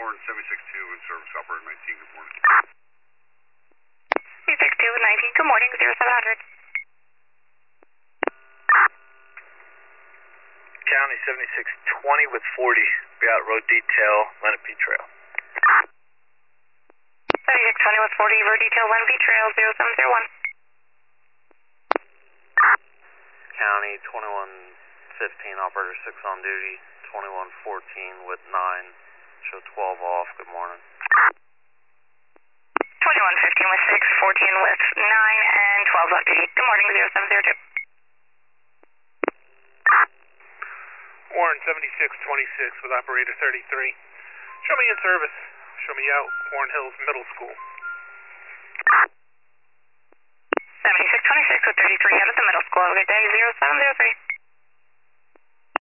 Warren 76-2 in service, operator 19, good morning. 76-2 with 19, good morning, 0700. County 7620 with 40, be out road detail, Lenape Trail. 7620 with 40, road detail, Lenape Trail, 0701. County 2115, operator 6 on duty, 2114 with 9, show 12 off, good morning. 2115 with 6, 14 with 9, and 12 left duty. Good morning, 0702. Warren 7626 with operator 33. Show me in service. Show me out, Warren Hills Middle School. 7626 with 33 out at the middle school. Have a good day, 0703.